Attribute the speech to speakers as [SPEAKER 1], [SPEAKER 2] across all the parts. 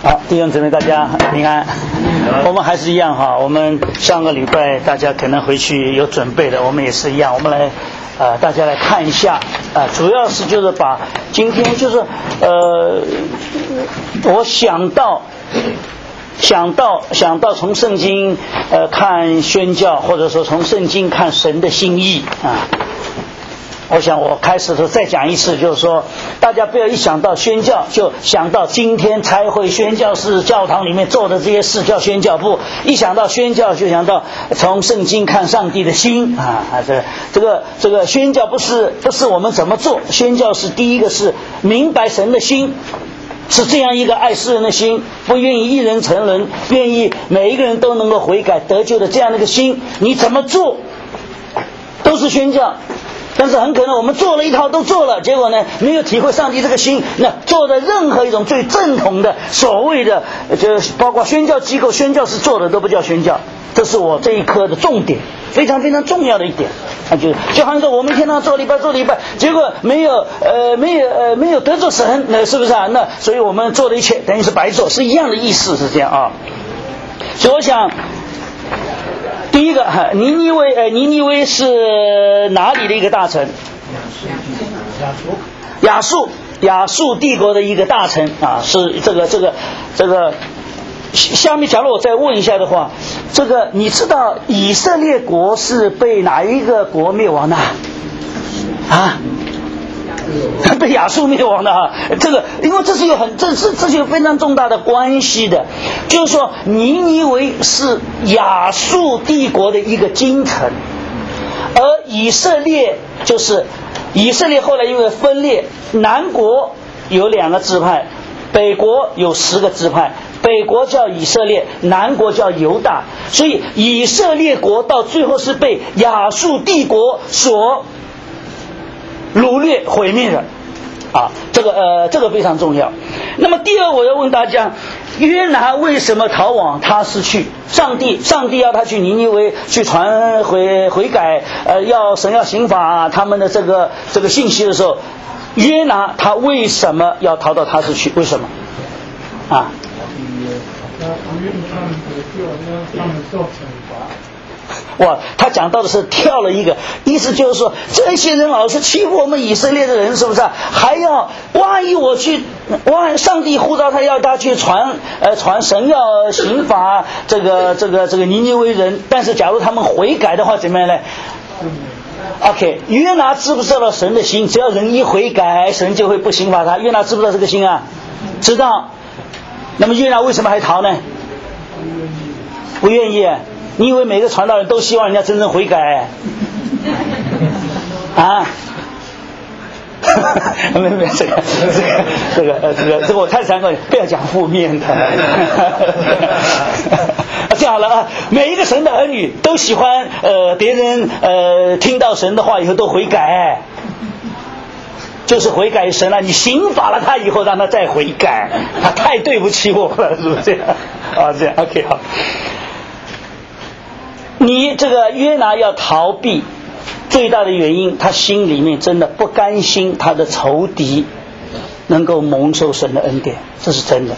[SPEAKER 1] 好，弟兄姊妹，大家平安。我们还是一样哈，我们上个礼拜大家可能回去有准备的，我们也是一样。我们来大家来看一下主要是就是把今天就是我想到从圣经看宣教，或者说从圣经看神的心意啊。我想我开始的时候再讲一次，就是说大家不要一想到宣教就想到今天差会宣教士教堂里面做的这些事叫宣教，不，一想到宣教就想到从圣经看上帝的心啊。这个宣教不是我们怎么做，宣教是第一个是明白神的心，是这样一个爱世人的心，不愿意一人成人，愿意每一个人都能够悔改得救的这样的一个心，你怎么做都是宣教。但是很可能我们做了一套都做了，结果呢没有体会上帝这个心，那做的任何一种最正统的所谓的就是包括宣教机构宣教士做的都不叫宣教。这是我这一课的重点，非常非常重要的一点。就好像说我们天天做礼拜，结果没有得罪神，那是不是啊？那所以我们做的一切等于是白做，是一样的意思，是这样啊。所以我想第一个尼尼微是哪里的一个大臣？亚述帝国的一个大臣啊，是这个下面假如我再问一下的话，这个你知道以色列国是被哪一个国灭亡的啊？被亚述灭亡的哈，这个因为这是有非常重大的关系的，就是说尼尼微是亚述帝国的一个京城，而以色列后来因为分裂，南国有2个支派，北国有10个支派，北国叫以色列，南国叫犹大，所以以色列国到最后是被亚述帝国所掳掠毁灭的啊，这个非常重要。那么第二，我要问大家，约拿为什么逃往他施去？上帝要他去尼尼微去传悔改，神要刑罚他们的这个信息的时候，约拿他为什么要逃到他施去？为什么啊？哇，他讲到的是跳了一个，意思就是说这些人老是欺负我们以色列的人，是不是还要万一上帝呼召他要他去传神要刑罚这个尼尼微人，但是假如他们悔改的话怎么样呢？OK， 约拿知不知道神的心？只要人一悔改，神就会不刑罚他。约拿知不知道这个心啊？知道。那么约拿为什么还逃呢？不愿意。你以为每个传道人都希望人家真正悔改啊？没这个我太惭愧了，不要讲负面的。这样好了啊，每一个神的儿女都喜欢别人听到神的话以后都悔改，就是悔改神了，你刑罚了他以后让他再悔改，他太对不起我了，是不是这样啊？这样 OK 好。你这个约拿要逃避，最大的原因他心里面真的不甘心他的仇敌能够蒙受神的恩典，这是真的。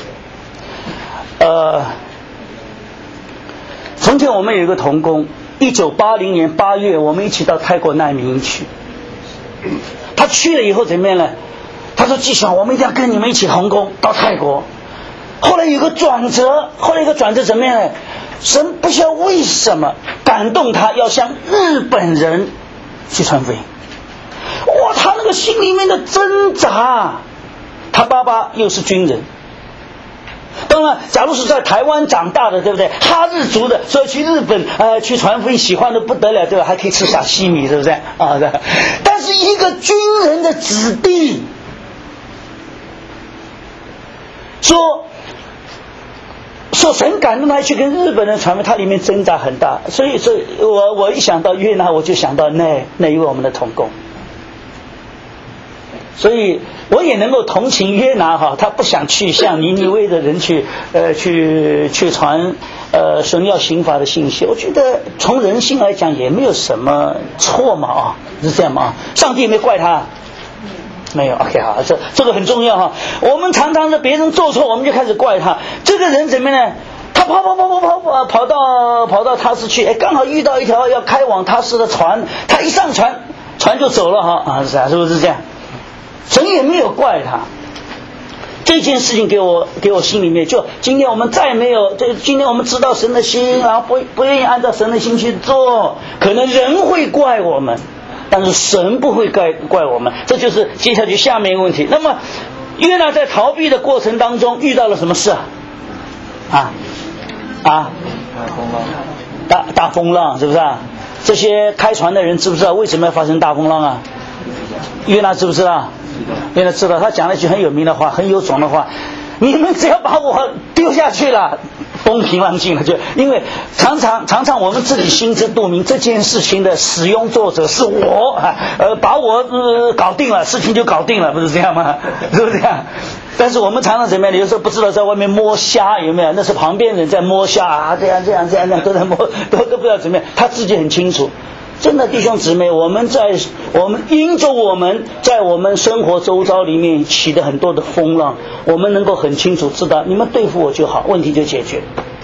[SPEAKER 1] 从前我们有一个同工，1980年8月我们一起到泰国难民营去，他去了以后怎么样呢？他说季爽，我们一定要跟你们一起同工到泰国。后来有个转折怎么样呢？神不知道为什么感动他要向日本人去传福音。哇，他那个心里面的挣扎，他爸爸又是军人，当然假如是在台湾长大的，对不对？哈日族的，所以去日本去传福音喜欢的不得了，对吧？还可以吃沙西米，对不对啊？但是一个军人的子弟说神感动他去跟日本人传福音，他里面挣扎很大，所以我一想到约拿，我就想到那一位我们的同工，所以我也能够同情约拿哈，他不想去向尼尼微的人去传神要刑罚的信息，我觉得从人性来讲也没有什么错嘛啊，是这样嘛啊，上帝也没怪他， 没有。OK 好，这个很重要哈。我们常常是别人做错，我们就开始怪他。这个人怎么呢？他跑到他市去，刚好遇到一条要开往他市的船，他一上船就走了哈是不是这样？神也没有怪他。这件事情给我心里面，就今天我们再没有，今天我们知道神的心，然后不愿意按照神的心去做，可能人会怪我们，但是神不会怪我们。这就是接下去下面一个问题。那么约拿在逃避的过程当中遇到了什么事大风浪，是不是啊？这些开船的人知不知道为什么要发生大风浪啊？约拿知不知道？约拿知道，他讲了一句很有名的话，很有种的话：你们只要把我丢下去了，风平浪静了。就因为常常我们自己心知肚明，这件事情的使用作者是我，把我搞定了，事情就搞定了，不是这样吗？是不是这样？但是我们常常怎么样？有时候不知道在外面摸虾，有没有？那是旁边人在摸虾这样都在摸，都不知道怎么样。他自己很清楚。真的弟兄姊妹，我们因着我们在我们生活周遭里面起的很多的风浪，我们能够很清楚知道，你们对付我就好，问题就解决。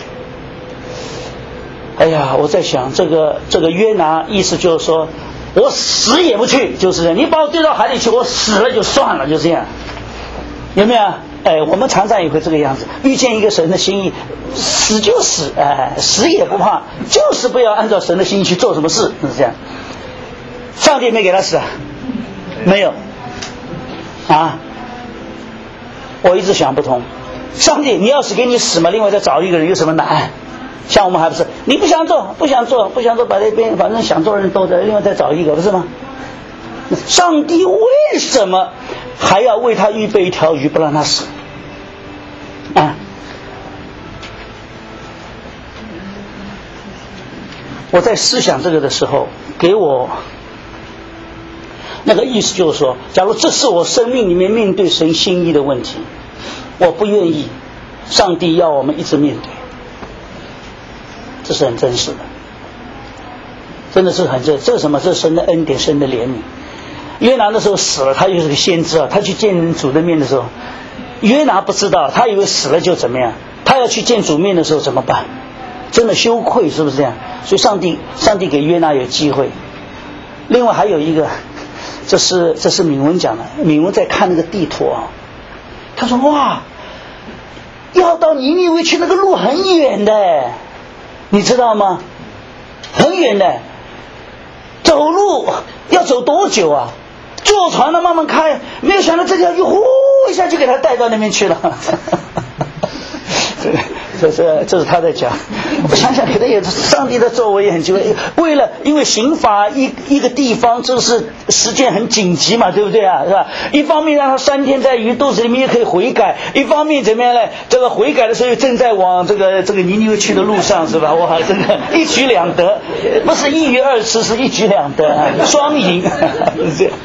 [SPEAKER 1] 哎呀，我在想这个约拿意思就是说，我死也不去，就是这样，你把我丢到海里去，我死了就算了，就这样，有没有？我们常常也会这个样子，遇见一个神的心意，死就死，死也不怕，就是不要按照神的心意去做什么事，是这样。上帝没给他死啊？没有啊？我一直想不通，上帝你要是给你死嘛，另外再找一个人有什么难？像我们还不是，你不想做，把那边反正想做的人都在，另外再找一个，不是吗？上帝为什么还要为他预备一条鱼不让他死啊？我在思想这个的时候，给我那个意思就是说，假如这是我生命里面面对神心意的问题，我不愿意上帝要我们一直面对，这是很真实的，真的是很真。这是什么？这是神的恩典，神的怜悯。约拿的时候死了，他又是个先知啊。他去见主的面的时候，约拿不知道，他以为死了就怎么样。他要去见主面的时候怎么办？真的羞愧，是不是这样？所以上帝给约拿有机会。另外还有一个，这是敏文讲的。敏文在看那个地图啊，他说哇，要到尼尼微去那个路很远的，你知道吗？很远的，走路要走多久啊？坐船呢慢慢开，没有想到这条鱼呼一下就给他带到那边去了。这是他在讲。我想想，可能也是上帝的作为也很奇怪。因为刑罚一个地方，这是时间很紧急嘛，对不对啊？是吧？一方面让他3天在鱼肚子里面也可以悔改，一方面怎么样呢？这个悔改的时候正在往这个尼尼微去的路上，是吧？哇，真的一举两得，不是一鱼二吃，是一举两得，双赢。是这样。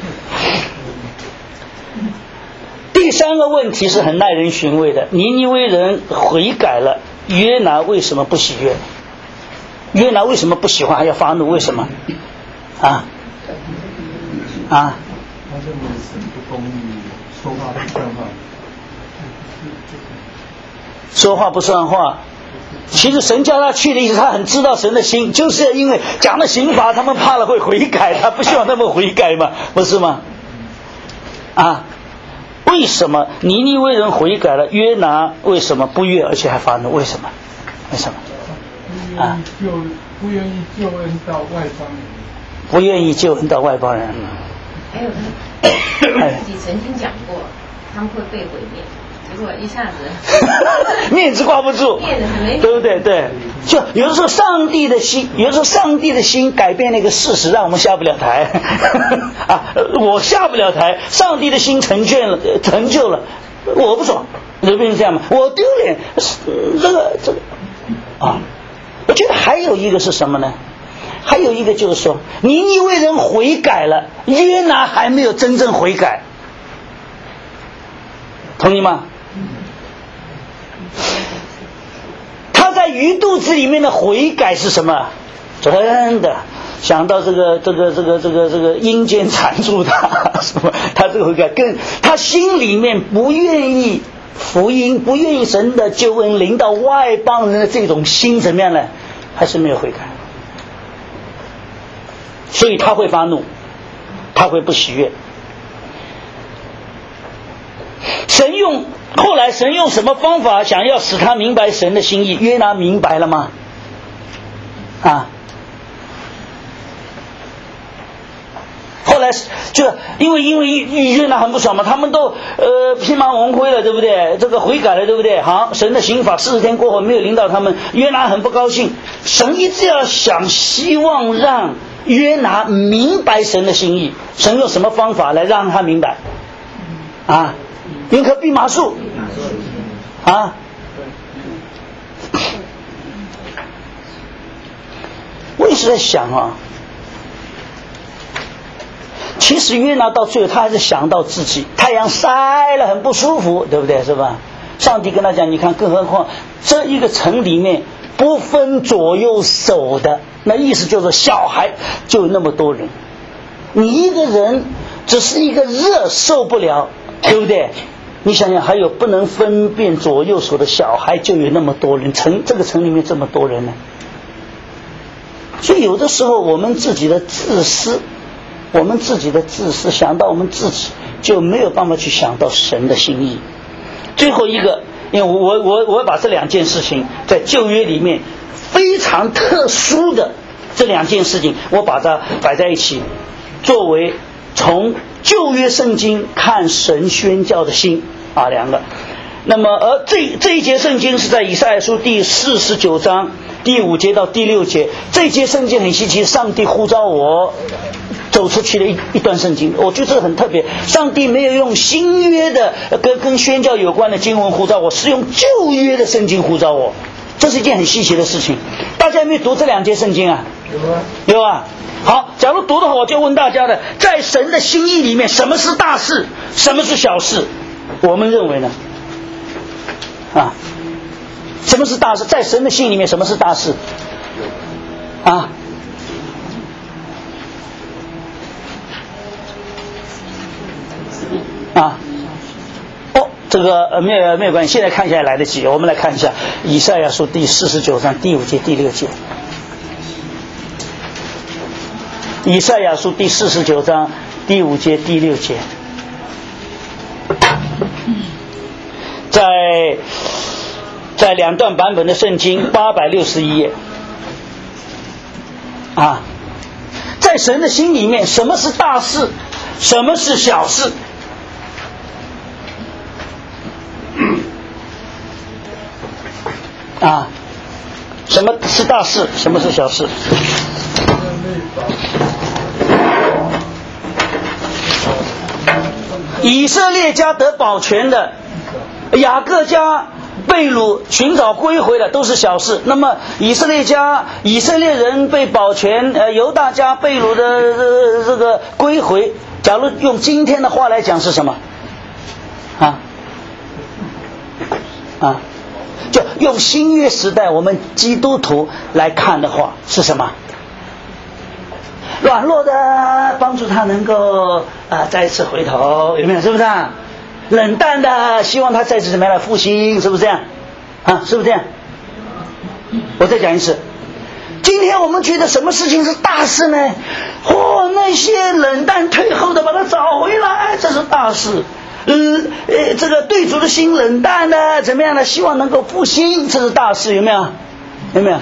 [SPEAKER 1] 第三个问题是很耐人寻味的，尼尼微人悔改了，约拿为什么不喜悦？约拿为什么不喜欢还要发怒？为什么？他认为神不公义，说话不算话。说话不算话。其实神叫他去的意思，他很知道神的心，就是因为讲了刑罚，他们怕了会悔改，他不希望他们悔改嘛，不是吗？为什么尼尼微人悔改了，约拿为什么不悦而且还发怒？为什么？
[SPEAKER 2] 不愿意救恩到外邦人。
[SPEAKER 1] 不愿意救恩到外邦人。
[SPEAKER 3] 还有他自己曾经讲过，他们会被毁灭。结果一下子
[SPEAKER 1] 面子挂不住，对不对？对，就有的时候上帝的心改变那个事实，让我们下不了台我下不了台，上帝的心成就了，我不爽，有没有这样吗？我丢脸，这个我觉得还有一个是什么呢？还有一个就是说，尼尼微人悔改了，约拿还没有真正悔改，同意吗？他在鱼肚子里面的悔改是什么？真的想到这个阴间缠住他什么，他这个悔改更他心里面不愿意福音，不愿意神的救恩临到外邦人的这种心怎么样呢？还是没有悔改，所以他会发怒，他会不喜悦。后来神用什么方法想要使他明白神的心意？约拿明白了吗？后来就因为约拿很不爽嘛，他们都披麻蒙灰了，对不对？这个悔改了，对不对？好，神的刑罚40天过后没有临到他们，约拿很不高兴。神一直要希望让约拿明白神的心意，神用什么方法来让他明白？用棵蓖麻树我一直在想其实约拿到最后他还是想到自己，太阳晒了很不舒服，对不对？是吧？上帝跟他讲，你看，更何况这一个城里面不分左右手的，那意思就是小孩就有那么多人，你一个人只是一个热受不了，对不对？你想想，还有不能分辨左右手的小孩就有那么多人，这个城里面这么多人呢。所以有的时候我们自己的自私想到我们自己，就没有办法去想到神的心意。最后一个，因为我把这两件事情在旧约里面非常特殊的这两件事情，我把它摆在一起，作为从旧约圣经看神宣教的心两个。那么而这一节圣经是在以赛亚书第49章第5节到第6节，这一节圣经很稀奇，上帝呼召我走出去的一段圣经，我觉得这个很特别。上帝没有用新约的跟宣教有关的经文呼召我，是用旧约的圣经呼召我，这是一件很稀奇的事情。大家有没有读这两节圣经啊？有啊。好，假如读的话，我就问大家的，在神的心意里面，什么是大事，什么是小事？我们认为呢？什么是大事？在神的心里面，什么是大事？这个没有关系，现在看起来来得及。我们来看一下以赛亚书第49章第5节第6节。以赛亚书第49章第5节第6节，在两段版本的圣经861页在神的心里面，什么是大事，什么是小事？什么是大事，什么是小事？以色列家得保全的，雅各家被掳寻找归回的，都是小事。那么以色列人被保全，犹大家被掳的这个归回，假如用今天的话来讲是什么？就用新约时代我们基督徒来看的话是什么？软弱的帮助他能够再一次回头，有没有？是不是冷淡的希望他再次怎么样来复兴？是不是这样是不是这样？我再讲一次，今天我们觉得什么事情是大事呢？那些冷淡退后的把他找回来，这是大事。这个对主的心冷淡的怎么样呢？希望能够复兴，这是大事，有没有？有没有？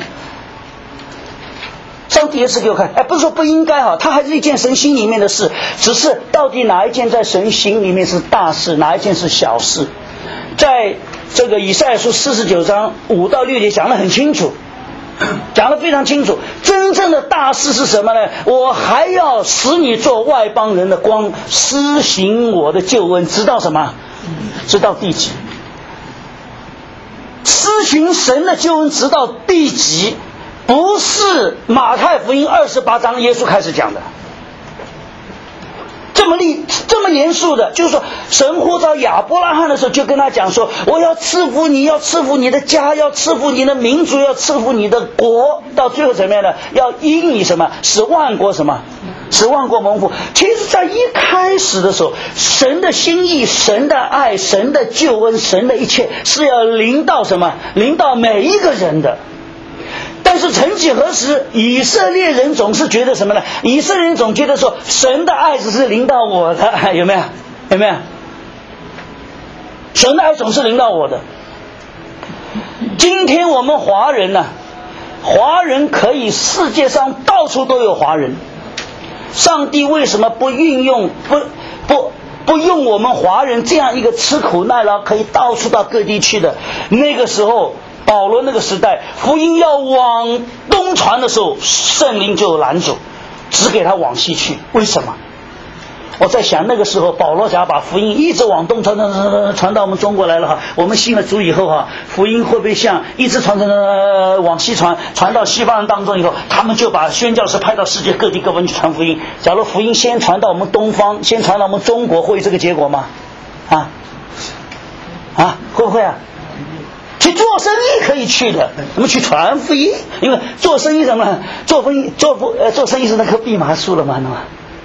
[SPEAKER 1] 上帝也是给我看，不是说不应该它还是一件神心里面的事，只是到底哪一件在神心里面是大事，哪一件是小事？在这个以赛亚书49章5到6节讲得很清楚，讲得非常清楚。真正的大事是什么呢？我还要使你做外邦人的光，施行我的救恩，直到什么？直到地极。施行神的救恩直到地极，不是马太福音28章耶稣开始讲的。这么么严肃的，就是说神呼召亚伯拉罕的时候，就跟他讲说，我要赐福你，要赐福你的家，要赐福你的民族，要赐福你的国，到最后怎么样呢？要因你什么使万国什么使万国蒙福。其实在一开始的时候，神的心意，神的爱，神的救恩，神的一切是要临到什么？临到每一个人的。但是曾几何时，以色列人总是觉得什么呢？以色列人总觉得说，神的爱只是临到我的，有没有？有没有？神的爱总是临到我的。今天我们华人呢，华人可以世界上到处都有华人，上帝为什么不运用不用我们华人这样一个吃苦耐劳可以到处到各地去的？那个时候保罗那个时代，福音要往东传的时候，圣灵就拦阻，只给他往西去。为什么？我在想，那个时候保罗假把福音一直往东传到我们中国来了哈，我们信了主以后哈，福音会不会像一直传往西传到西方人当中以后，他们就把宣教士派到世界各地各地去传福音？假如福音先传到我们东方，先传到我们中国，会有这个结果吗？会不会啊？去做生意可以去的，我们去传福音，因为做生意什么？做生意是那棵蓖麻树了嘛，那么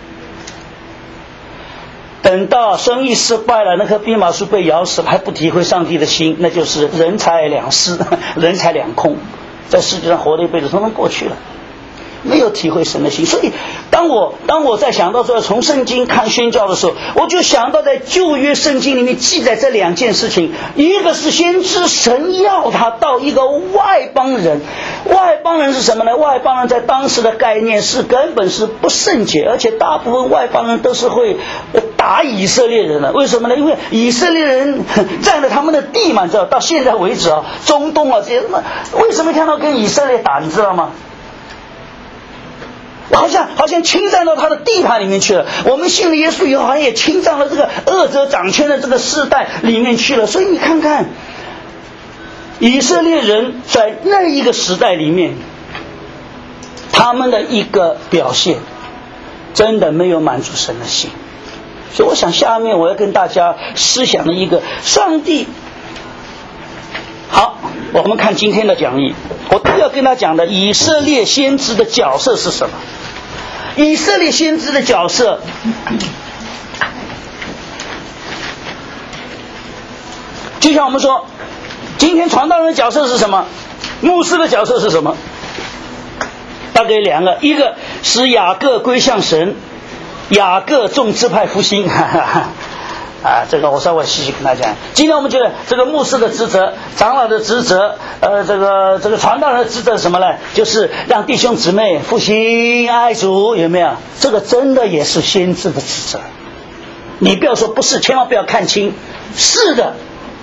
[SPEAKER 1] 等到生意失败了，那棵蓖麻树被咬死了，还不体会上帝的心，那就是人财两失，人财两空，在世界上活了一辈子，统统过去了，没有体会神的心。所以当我在想到说从圣经看宣教的时候，我就想到在旧约圣经里面记载这两件事情，一个是先知神要他到一个外邦人。外邦人是什么呢？外邦人在当时的概念是根本是不圣洁，而且大部分外邦人都是会打以色列人的。为什么呢？因为以色列人占了他们的地嘛，知道到现在为止啊，中东啊这些什么，为什么看到跟以色列打，你知道吗？好像侵占到他的地盘里面去了。我们信了耶稣以后，好像也侵占了这个恶者掌权的这个世代里面去了。所以你看看，以色列人在那一个时代里面，他们的一个表现，真的没有满足神的心。所以我想下面我要跟大家思想的一个上帝。好，我们看今天的讲义，我都要跟他讲的以色列先知的角色是什么？以色列先知的角色，就像我们说，今天传道人的角色是什么？牧师的角色是什么？大概两个，一个使雅各归向神，雅各众支派复兴。这个我稍微细细跟大家讲。今天我们觉得这个牧师的职责、长老的职责，这个传道人的职责是什么呢？就是让弟兄姊妹复兴爱主，有没有？这个真的也是先知的职责。你不要说不是，千万不要看轻。是的，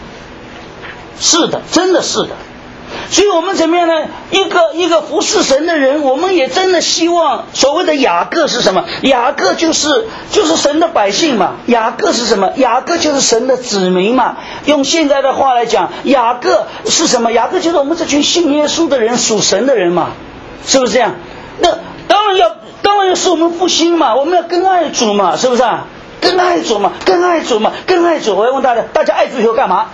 [SPEAKER 1] 真的是的。所以我们怎么样呢？一个服侍神的人，我们也真的希望所谓的雅各是什么？雅各就是神的百姓嘛。雅各是什么？雅各就是神的子民嘛。用现在的话来讲，雅各是什么？雅各就是我们这群信耶稣的人，属神的人嘛，是不是这样？那当然要使我们复兴嘛，我们要更爱主嘛，是不是啊？更爱主嘛。我要问大家爱主以后干嘛？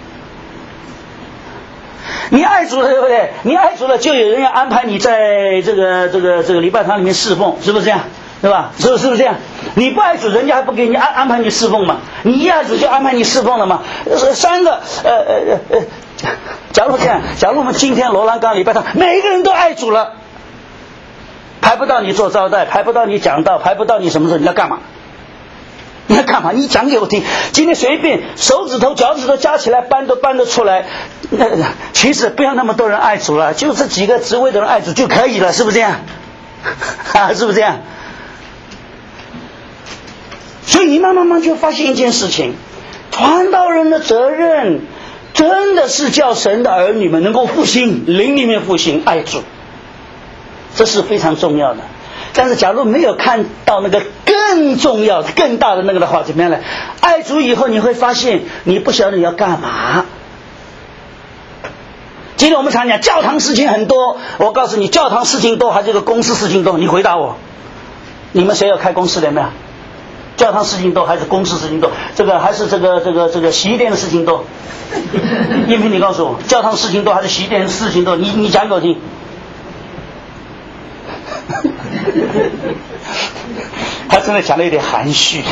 [SPEAKER 1] 你爱主了，对不对？你爱主了，就有人要安排你在这个礼拜堂里面侍奉，是不是这样？对吧？是不是这样？你不爱主，人家还不给你安排你侍奉嘛？你一爱主就安排你侍奉了嘛？三个假如这样，假如我们今天罗兰岗礼拜堂每一个人都爱主了，排不到你做招待，排不到你讲道，排不到你什么时候，你要干嘛？你讲给我听。今天随便手指头脚趾头加起来搬得出来。其实不要那么多人爱主了，就这几个职位的人爱主就可以了，是不是这样？是不是这样？所以你慢慢就发现一件事情，传道人的责任真的是叫神的儿女们能够复兴，灵里面复兴，爱主，这是非常重要的。但是假如没有看到那个更重要的更大的那个的话，怎么样呢？爱主以后你会发现你不晓得你要干嘛。今天我们常讲教堂事情很多，我告诉你，教堂事情多还是这个公司事情多？你回答我，你们谁有开公司的没有？ 教堂事情多还是公司事情多？这个还是这个洗衣店的事情多？叶平，你告诉我，教堂事情多还是洗衣店的事情多？你讲给我听。他真的讲的有点含蓄。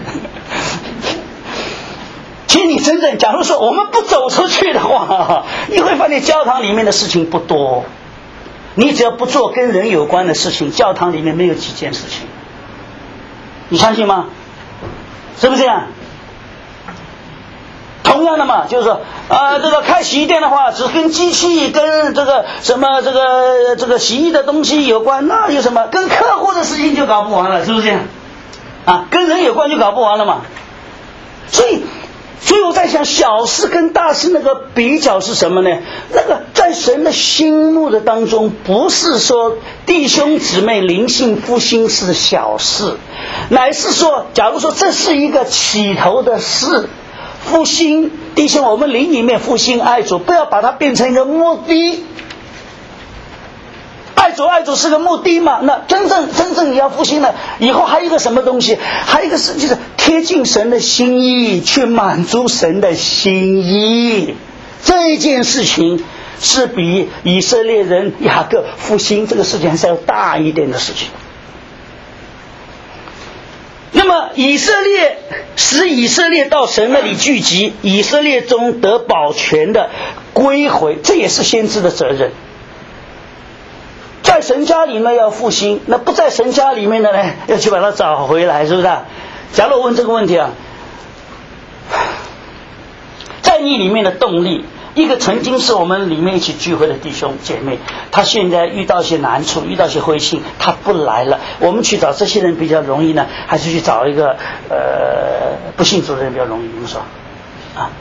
[SPEAKER 1] 其实你真正假如说我们不走出去的话，你会发现教堂里面的事情不多。你只要不做跟人有关的事情，教堂里面没有几件事情。你相信吗？是不是这样？同样的嘛，就是说这个开洗衣店的话，只跟机器跟这个什么这个洗衣的东西有关，那有什么跟客户的事情就搞不完了，是不是这样？啊，跟人有关就搞不完了嘛。所以我在想，小事跟大事那个比较是什么呢？那个在神的心目的当中，不是说弟兄姊妹灵性复兴是小事，乃是说，假如说这是一个起头的事，复兴弟兄，我们灵里面复兴爱主，不要把它变成一个目的。爱主是个目的嘛？那真正你要复兴了以后，还有一个什么东西？还有一个是就是贴近神的心意，去满足神的心意。这件事情是比以色列人雅各复兴这个事情还是要大一点的事情。那么使以色列到神那里聚集，以色列中得保全的归回，这也是先知的责任。在神家里面要复兴，那不在神家里面的呢，要去把它找回来，是不是？假如我问这个问题啊，在你里面的动力，一个曾经是我们里面一起聚会的弟兄姐妹，他现在遇到一些难处，遇到一些灰心，他不来了，我们去找这些人比较容易呢，还是去找一个不信主的人比较容易？你们说啊？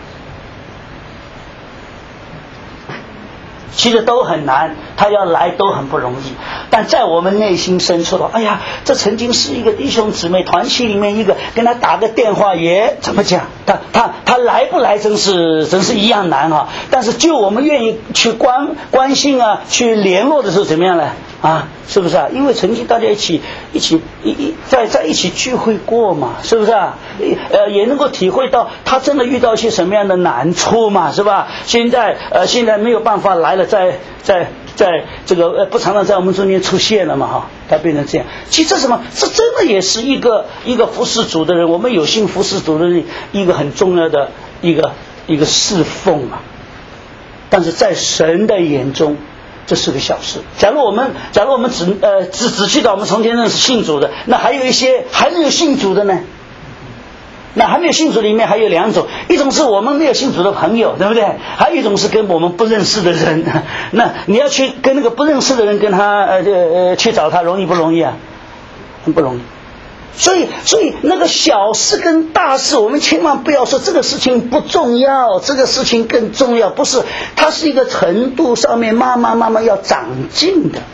[SPEAKER 1] 其实都很难，他要来都很不容易。但在我们内心深处的，哎呀，这曾经是一个弟兄姊妹团契里面一个，跟他打个电话也怎么讲，他来不来真是一样难啊。但是就我们愿意去关心啊，去联络的时候怎么样呢？啊，是不是啊？因为曾经大家一起在一起聚会过嘛，是不是啊？也能够体会到他真的遇到一些什么样的难处嘛，是吧？现在没有办法来了，在这个不常常在我们中间出现了嘛，哈，他变成这样。其实这什么？这真的也是一个服侍主的人，我们有幸服侍主的人一个很重要的一个侍奉啊。但是在神的眼中，这是个小事。假如我们只记得我们从前认识信主的，那还有一些还没有信主的呢。那还没有信主里面还有两种，一种是我们没有信主的朋友，对不对？还有一种是跟我们不认识的人。那你要去跟那个不认识的人跟他去找他，容易不容易啊？很不容易。所以那个小事跟大事，我们千万不要说这个事情不重要，这个事情更重要，不是，它是一个程度上面慢慢要长进的，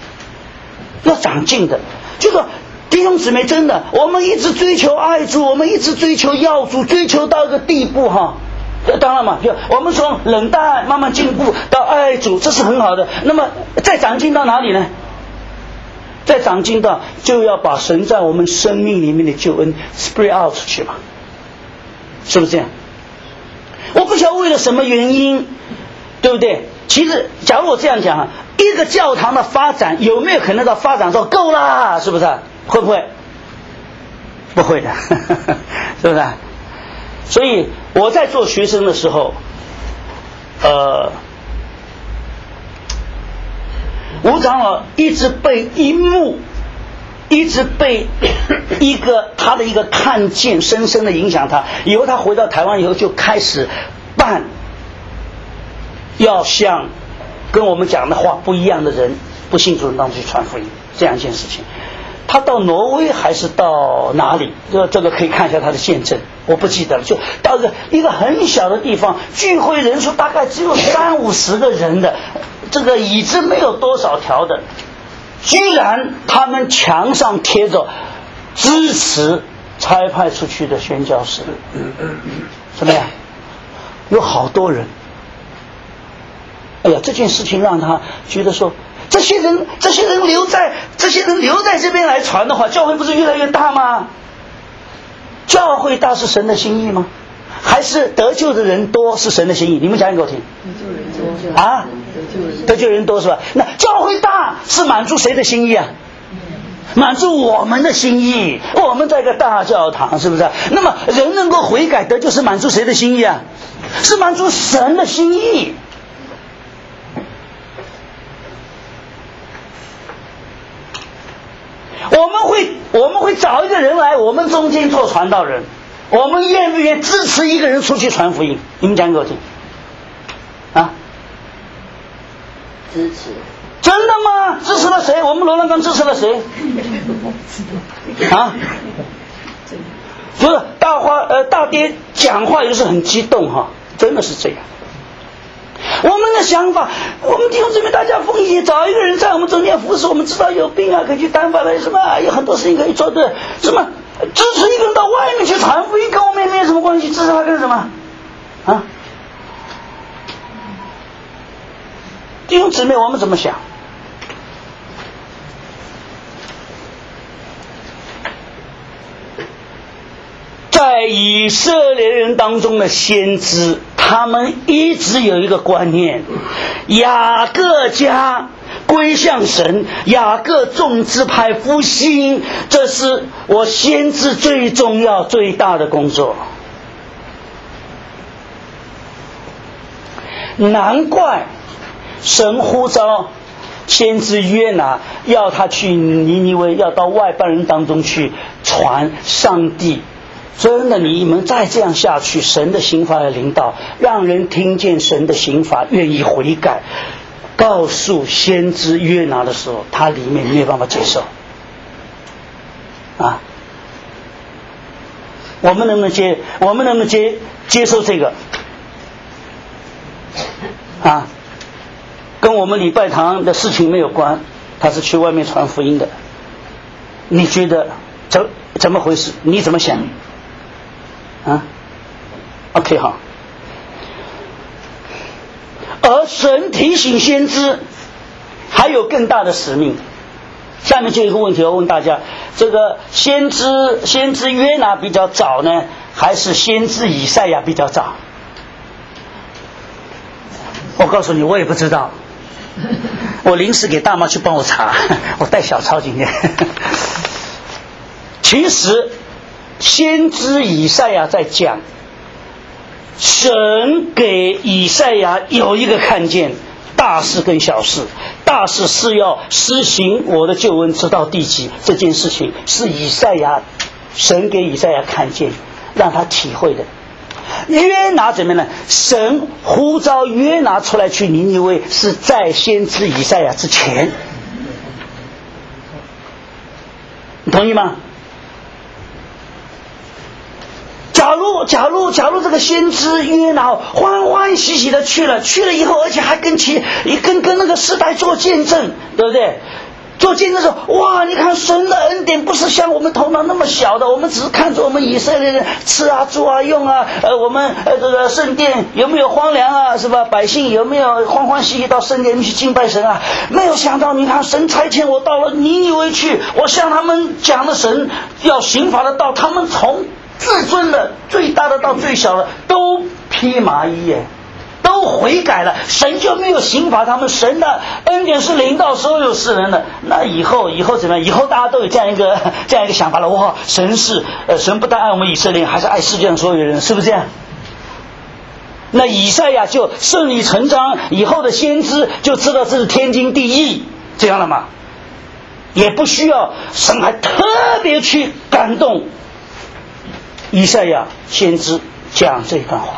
[SPEAKER 1] 就说弟兄姊妹，真的，我们一直追求爱主，我们一直追求要主，追求到一个地步哈。当然嘛，就我们从冷淡慢慢进步到爱主，这是很好的。那么再长进到哪里呢？再长进到就要把神在我们生命里面的救恩 spread out 出去嘛，是不是这样？我不晓得为了什么原因，对不对？其实假如我这样讲啊，一个教堂的发展有没有可能到发展说够啦？是不是？会不会？不会的，是不是？所以我在做学生的时候，吴长老一直被一幕，一直被他的一个看见深深的影响他。以后他回到台湾以后就开始办要像跟我们讲的话不一样的人，不信主人当中去传福音，这样一件事情。他到挪威还是到哪里？这个可以看一下他的见证，我不记得了。就到一个很小的地方，聚会人数大概只有30-50个人的，这个椅子没有多少条的，居然他们墙上贴着支持差派出去的宣教士，怎么样？有好多人。哎呀，这件事情让他觉得说，这些人留在这边来传的话，教会不是越来越大吗？ 教会大是神的心意吗？还是得救的人多是神的心意？你们讲给我听。啊，得救人多是吧？那教会大是满足谁的心意啊？满足我们的心意。我们在一个大教堂，是不是？那么人能够悔改得救是满足谁的心意啊？是满足神的心意。我们会找一个人来我们中间做传道人，我们愿不愿意支持一个人出去传福音？你们讲给我听。啊？
[SPEAKER 4] 支持。
[SPEAKER 1] 真的吗？支持了谁？我们罗兰刚支持了谁？啊？不是大爹讲话也是很激动哈，真的是这样。我们的想法，我们弟兄姊妹大家奉献，找一个人在我们中间服侍，我们知道有病啊，可以去担发了，什么有很多事情可以做的，什么支持一个人到外面去传福音，跟我们也没有什么关系，支持他干什么？啊？弟兄姊妹，我们怎么想？在以色列人当中的先知，他们一直有一个观念：雅各家归向神，雅各众支派复兴，这是我先知最重要最大的工作。难怪神呼召先知约拿，要他去尼尼微，要到外邦人当中去传上帝。真的，你们再这样下去，神的刑罚的领导，让人听见神的刑罚，愿意悔改，告诉先知约拿的时候，他里面没有办法接受。啊，我们能不能接受这个？啊，跟我们礼拜堂的事情没有关，他是去外面传福音的。你觉得怎么回事？你怎么想？啊 ，OK 好。而神提醒先知还有更大的使命。下面就有一个问题要问大家：这个先知约拿比较早呢，还是先知以赛亚比较早？我告诉你，我也不知道。我临时给大妈去帮我查，我带小抄今天。其实先知以赛亚在讲，神给以赛亚有一个看见，大事跟小事。大事是要施行我的救恩直到地极，这件事情是神给以赛亚看见，让他体会的。约拿怎么样呢？神呼召约拿出来去尼尼微，是在先知以赛亚之前，你同意吗？假如这个先知约拿欢欢喜喜的去了以后，而且还跟那个时代做见证，对不对？做见证的时候，哇！你看神的恩典不是像我们头脑那么小的，我们只是看着我们以色列人吃啊、住啊、用啊，我们这个圣殿有没有荒凉啊，是吧？百姓有没有欢欢喜喜到圣殿去敬拜神啊？没有想到，你看神差遣我到了尼尼微去，我向他们讲的神要刑罚的道，他们从至尊的最大的到最小的都披麻衣耶，都悔改了，神就没有刑罚他们，神的恩典是临到所有世人的。那以后怎么样？以后大家都有这样一个想法了。哇，神不但爱我们以色列，还是爱世界上所有人，是不是这样？那以赛亚就顺理成章，以后的先知就知道这是天经地义，这样了吗？也不需要神还特别去感动以赛亚先知讲这段话。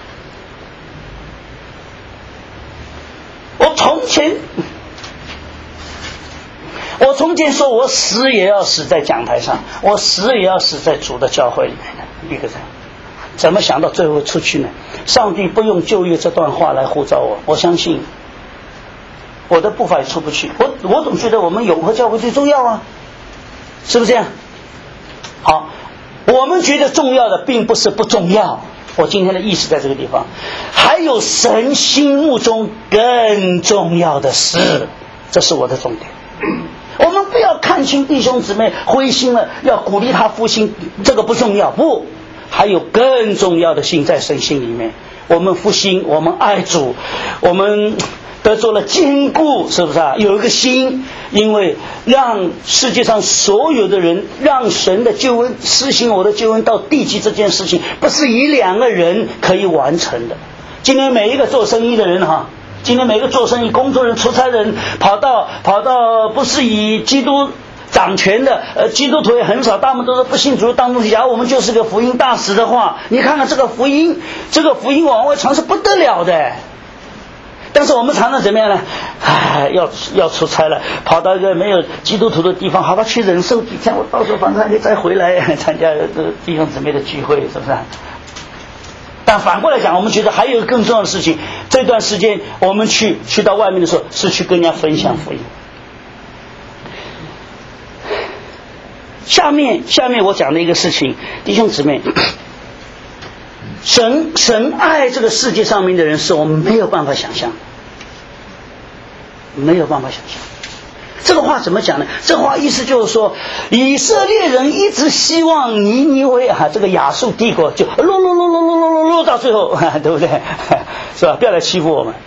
[SPEAKER 1] 我从前说我死也要死在讲台上，我死也要死在主的教会里面的一个人，怎么想到最后出去呢？上帝不用旧约这段话来呼召我，我相信我的步伐也出不去。我总觉得我们永和教会最重要啊，是不是这样？好，我们觉得重要的并不是不重要，我今天的意思在这个地方，还有神心目中更重要的事，这是我的重点。 我们不要看清弟兄姊妹灰心了，要鼓励他复兴，这个不重要，不，还有更重要的心在神心里面。我们复兴，我们爱主，我们得做了坚固，是不是啊？有一个心，因为让世界上所有的人，让神的救恩施行我的救恩到地极这件事情，不是一两个人可以完成的。今天每一个做生意的人哈，今天每个做生意、工作人、出差人，跑到不是以基督掌权的，基督徒也很少，大部分都是不信主当中。假如我们就是个福音大使的话，你看看这个福音往外传是不得了的。但是我们常常怎么样呢？要出差了，跑到一个没有基督徒的地方，好吧，去忍受几天，我到时候反正还可以再回来参加弟兄姊妹的聚会，是不是？但反过来讲，我们觉得还有一个更重要的事情，这段时间我们去到外面的时候，是去跟人家分享福音。下面我讲的一个事情，弟兄姊妹，神爱这个世界上面的人，是我们没有办法想象，没有办法想象。这个话怎么讲呢？这话意思就是说，以色列人一直希望尼尼微这个亚述帝国就落到最后，对不对？是吧？不要来欺负我们。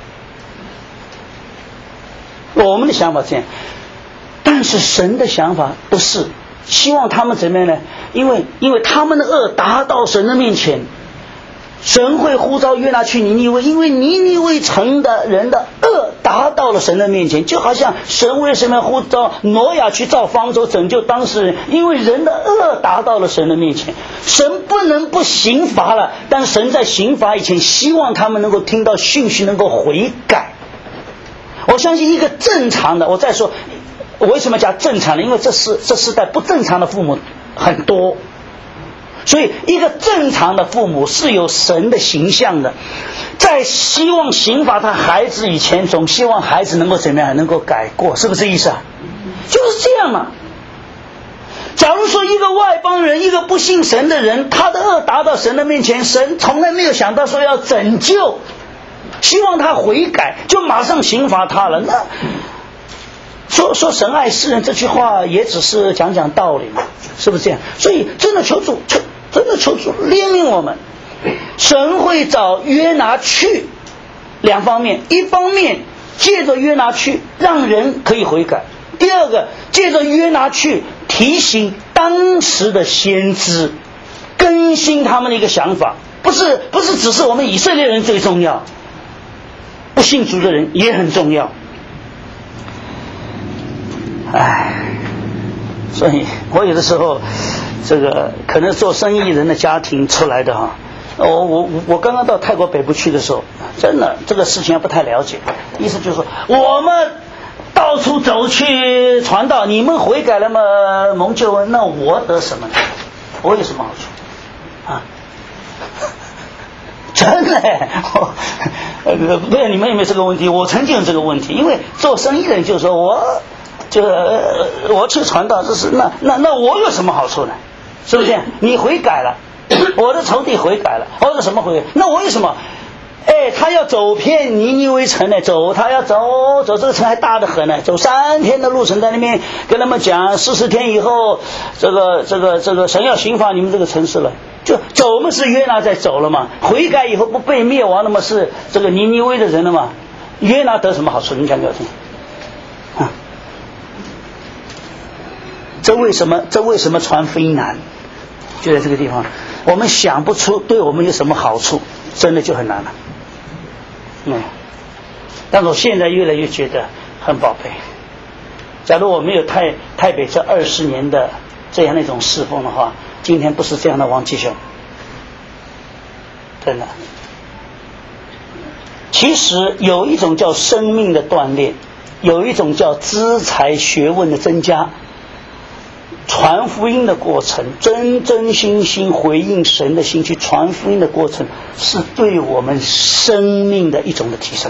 [SPEAKER 1] 我们的想法这样，但是神的想法不是，希望他们怎么样呢？因为他们的恶达到神的面前，神会呼召约拿去尼尼微，因为尼尼微城的人的恶达到了神的面前，就好像神为什么呼召挪亚去造方舟拯救当事人，因为人的恶达到了神的面前，神不能不刑罚了，但神在刑罚以前希望他们能够听到讯息，能够悔改。我相信一个正常的，我再说我为什么讲正常的，因为这世代不正常的父母很多，所以一个正常的父母是有神的形象的，在希望刑罚他孩子以前，总希望孩子能够怎么样，能够改过，是不是这意思啊？就是这样嘛。假如说一个外邦人，一个不信神的人，他的恶达到神的面前，神从来没有想到说要拯救，希望他悔改，就马上刑罚他了。那说神爱世人这句话也只是讲道理嘛，是不是这样？所以真的求主怜悯我们。神会找约拿去两方面，一方面借着约拿去让人可以悔改，第二个借着约拿去提醒当时的先知，更新他们的一个想法，不是只是我们以色列人最重要，不信主的人也很重要。所以我有的时候这个可能做生意人的家庭出来的哈，我刚刚到泰国北部去的时候，真的这个事情还不太了解，意思就是说我们到处走去传道，你们悔改了吗？蒙救恩，那我得什么呢？我有什么好处啊？真的，不知道你们有没有这个问题？我曾经有这个问题，因为做生意人就是说我去传道，这是那我有什么好处呢？是不是？你悔改了，我的仇敌悔改了，我有什么悔改？那我有什么？他要走遍尼尼微城呢，他要走这个城还大得很呢，走3天的路程，在那边跟他们讲40天以后，这个神要刑罚你们这个城市了。就走嘛，是约拿在走了嘛，悔改以后不被灭亡了嘛，是这个尼尼微的人了嘛。约拿得什么好处？你讲给我听啊！这为什么传福音难？就在这个地方，我们想不出对我们有什么好处，真的就很难了。但是我现在越来越觉得很宝贝。假如我没有台北这20年的这样的一种侍奉的话，今天不是这样的王继雄，真的。其实有一种叫生命的锻炼，有一种叫资财学问的增加。传福音的过程，真心回应神的心去传福音的过程，是对我们生命的一种的提升，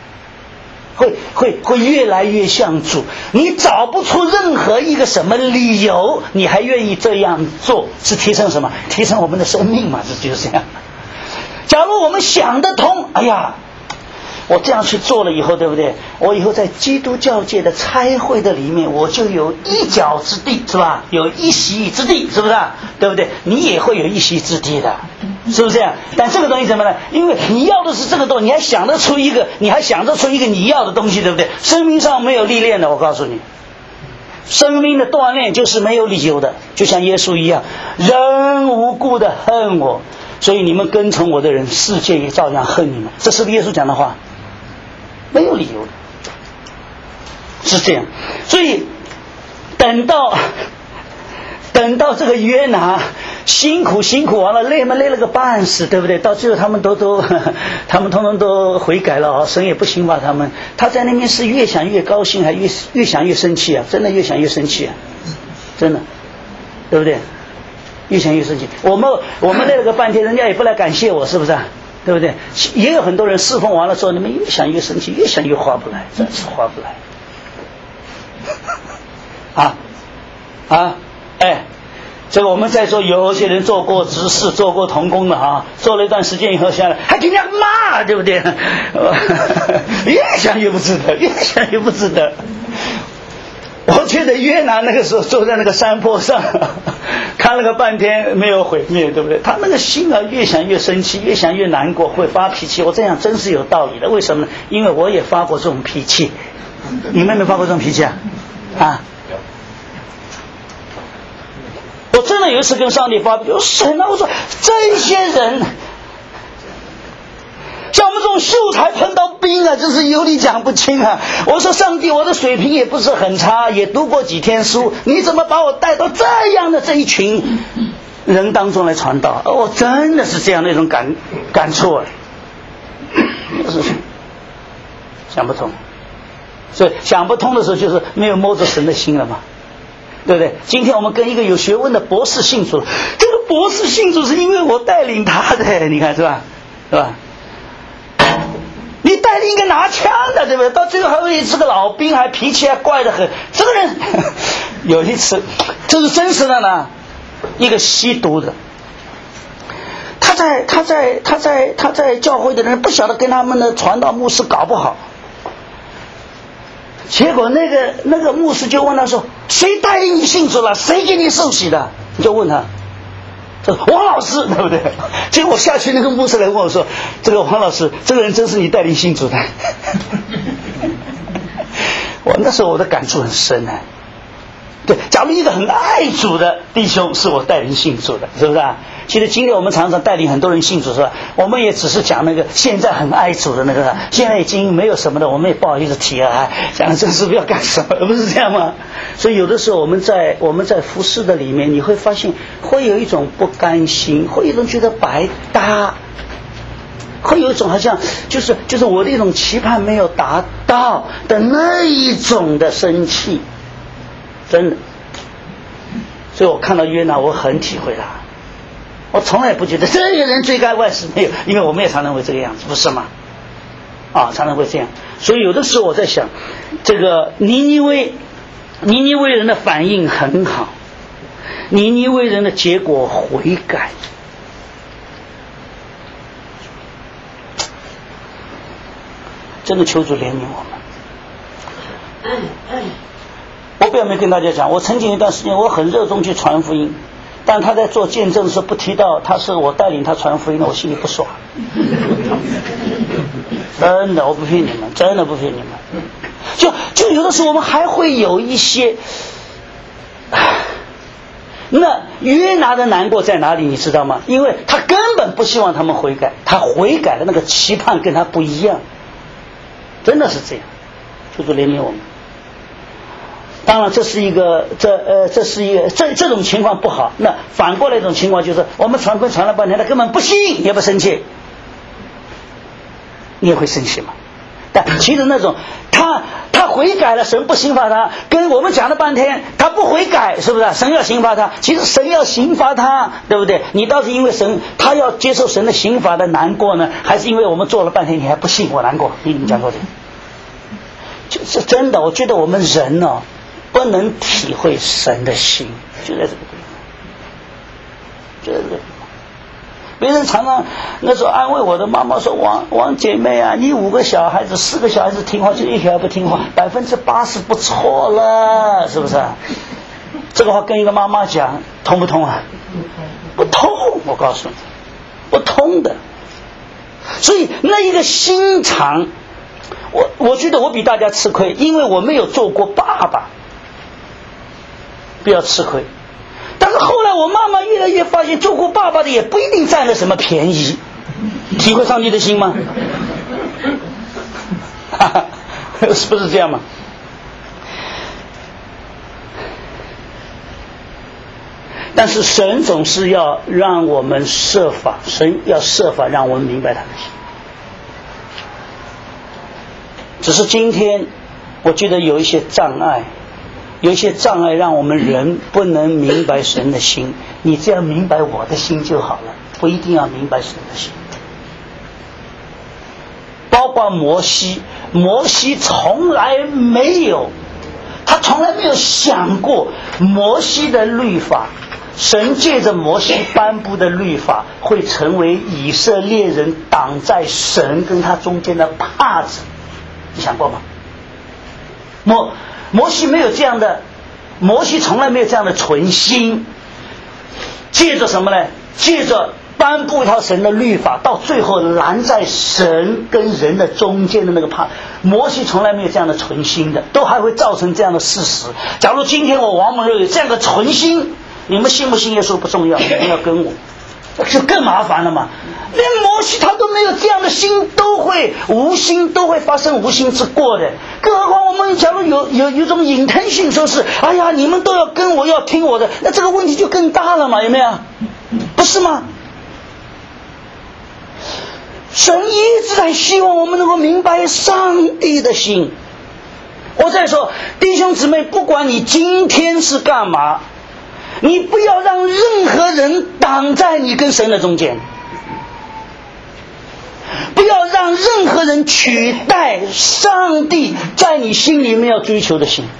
[SPEAKER 1] 会越来越像主。你找不出任何一个什么理由，你还愿意这样做，是提升什么？提升我们的生命嘛，这就是这样。假如我们想得通，哎呀， 我这样去做了以后，对不对？我以后在基督教界的差会的里面，我就有一角之地，是吧？有一席之地，是不是？对不对？你也会有一席之地的，是不是这样？但这个东西怎么呢？因为你要的是这个东西，你还想得出一个你要的东西，对不对？生命上没有历练的，我告诉你，生命的锻炼就是没有理由的，就像耶稣一样，人无故的恨我，所以你们跟从我的人，世界也照样恨你们。这是耶稣讲的话，没有理由的，是这样。所以等到这个约拿辛苦完了，累了个半死，对不对？到最后他们通通都悔改了，神也不刑罚他们。他在那边是越想越高兴，还越想越生气啊！真的越想越生气啊！真的，对不对？越想越生气。我们累了个半天，人家也不来感谢我，是不是？对不对？也有很多人侍奉完了之后，你们越想越生气，越想越划不来，真是划不来。这个我们在座有些人做过执事，做过同工的啊，做了一段时间以后下来，还给人家骂，对不对？越想越不值得，越想越不值得。我觉得约拿那个时候坐在那个山坡上，看了个半天没有毁灭，对不对？他那个心啊，越想越生气，越想越难过，会发脾气。我这样真是有道理的，为什么呢？因为我也发过这种脾气。你们有没有发过这种脾气啊？我真的有一次跟上帝发表，神啊，我说这些人像我们这种秀才碰到兵啊，真是有理讲不清啊！我说上帝，我的水平也不是很差，也读过几天书，你怎么把我带到这样的这一群人当中来传道？我真的是这样的一种感触啊！想不通，所以想不通的时候，就是没有摸着神的心了嘛。对不对？今天我们跟一个有学问的博士信主了，这个博士信主是因为我带领他的，你看是吧？是吧？你带领一个拿枪的，对不对？到最后还会是个老兵，还脾气还怪得很。这个人有一次，这是真实的呢，一个吸毒的，他在教会的人不晓得跟他们的传道牧师搞不好。结果那个牧师就问他说：“谁带领你信主了？谁给你受洗的？”你就问他，这王老师，对不对？结果下去那个牧师来问我说：“这个王老师，这个人真是你带领信主的？”那时候我的感触很深啊。对，假如一个很爱主的弟兄是我带领信主的，是不是啊？其实今天我们常常带领很多人信主，是吧？我们也只是讲那个现在很爱主的那个，现在已经没有什么的，我们也不好意思提啊，讲这是不要干什么，不是这样吗？所以有的时候我们在服事的里面，你会发现会有一种不甘心，会有一种觉得白搭，会有一种好像就是我的一种期盼没有达到的那一种的生气。真的，所以我看到约拿，我很体会他。我从来不觉得这个人罪该万死，没有，因为我们也常常会这个样子，不是吗？常常会这样。所以有的时候我在想，这个尼尼微人的反应很好，尼尼微人的结果悔改。真的求主怜悯我们。我表面跟大家讲，我曾经一段时间我很热衷去传福音，但他在做见证的时候不提到他是我带领他传福音的，我心里不爽。真的，我不骗你们，真的不骗你们。就有的时候我们还会有一些，那约拿的难过在哪里，你知道吗？因为他根本不希望他们悔改，他悔改的那个期盼跟他不一样，真的是这样。求主怜悯我们。当然这种情况不好。那反过来一种情况就是我们传了半天，他根本不信也不生气，你也会生气吗？但其实那种他悔改了，神不刑罚他，跟我们讲了半天他不悔改，是不是神要刑罚他？其实神要刑罚他，对不对？你倒是因为神他要接受神的刑罚的难过呢，还是因为我们做了半天你还不信我难过？你讲过的，就是真的。我觉得我们人呢，不能体会神的心，就在这个地方，就在这个地方。 别人常常那时候安慰我的妈妈说：“王姐妹啊，你5个小孩子4个小孩子听话，就1条不听话，80%不错了，是不是？”这个话跟一个妈妈讲，通不通啊？不通，我告诉你，不通的。所以那一个心肠，我觉得我比大家吃亏，因为我没有做过爸爸，不要吃亏。但是后来我慢慢越来越发现，做过爸爸的也不一定占了什么便宜。体会上帝的心吗？是不是这样吗？但是神总是要让我们设法，神要设法让我们明白他的心。只是今天我觉得有一些障碍，让我们人不能明白神的心。你这样明白我的心就好了，不一定要明白神的心。包括摩西从来没有想过摩西的律法，神借着摩西颁布的律法会成为以色列人挡在神跟他中间的帕子，你想过吗？摩西没有这样的，摩西从来没有这样的存心，借着什么呢？借着颁布一套神的律法，到最后拦在神跟人的中间的那个帕。摩西从来没有这样的存心的，都还会造成这样的事实。假如今天我王蒙若有这样的存心，你们信不信耶稣不重要，你们要跟我，就更麻烦了嘛。连摩西他都没有这样的心，都会发生无心之过的。更何况我们假如有一种intention，说是哎呀你们都要跟我，要听我的，那这个问题就更大了嘛，有没有？不是吗？神一直在希望我们能够明白上帝的心。我再说，弟兄姊妹，不管你今天是干嘛，你不要让任何人挡在你跟神的中间，不要让任何人取代上帝在你心里面要追求的心。